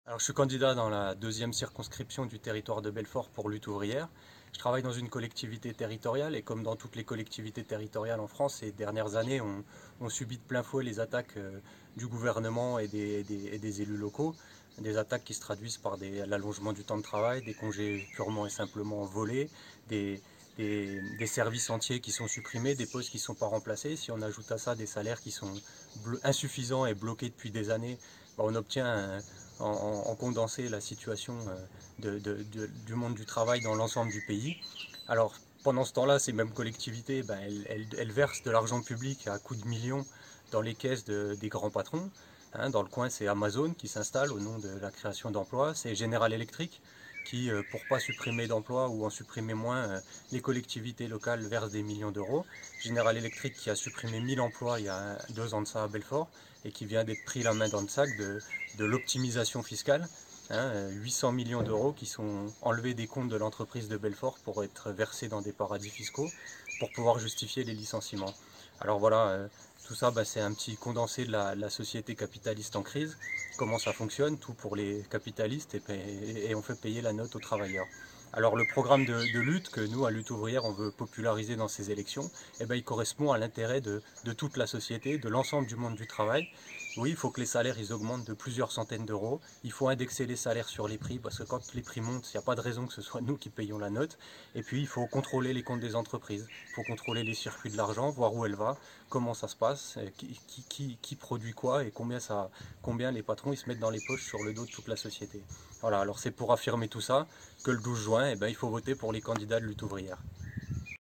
Alors, je suis candidat dans la deuxième circonscription du territoire de Belfort pour Lutte ouvrière. Je travaille dans une collectivité territoriale et comme dans toutes les collectivités territoriales en France, ces dernières années, on subit de plein fouet les attaques du gouvernement et des élus locaux. Des attaques qui se traduisent par l'allongement du temps de travail, des congés purement et simplement volés, des, des services entiers qui sont supprimés, des postes qui ne sont pas remplacés. Si on ajoute à ça des salaires qui sont insuffisants et bloqués depuis des années, on obtient en condensé la situation du monde du travail dans l'ensemble du pays. Alors pendant ce temps-là, ces mêmes collectivités, elles versent de l'argent public à coups de millions dans les caisses des grands patrons. Dans le coin, c'est Amazon qui s'installe au nom de la création d'emplois, c'est General Electric qui, pour pas supprimer d'emplois ou en supprimer moins, les collectivités locales versent des millions d'euros. General Electric qui a supprimé 1000 emplois il y a 2 ans de ça à Belfort et qui vient d'être pris la main dans le sac de l'optimisation fiscale. 800 millions d'euros qui sont enlevés des comptes de l'entreprise de Belfort pour être versés dans des paradis fiscaux pour pouvoir justifier les licenciements. Alors voilà, tout ça c'est un petit condensé de la société capitaliste en crise, comment ça fonctionne, tout pour les capitalistes et on fait payer la note aux travailleurs. Alors le programme de lutte que nous, à Lutte ouvrière, on veut populariser dans ces élections, il correspond à l'intérêt de toute la société, de l'ensemble du monde du travail. Oui, il faut que les salaires ils augmentent de plusieurs centaines d'euros. Il faut indexer les salaires sur les prix parce que quand les prix montent, il n'y a pas de raison que ce soit nous qui payons la note. Et puis il faut contrôler les comptes des entreprises. Il faut contrôler les circuits de l'argent, voir où elle va, comment ça se passe, qui produit quoi et combien les patrons ils se mettent dans les poches sur le dos de toute la société. Voilà, alors c'est pour affirmer tout ça que le 12 juin, il faut voter pour les candidats de Lutte ouvrière.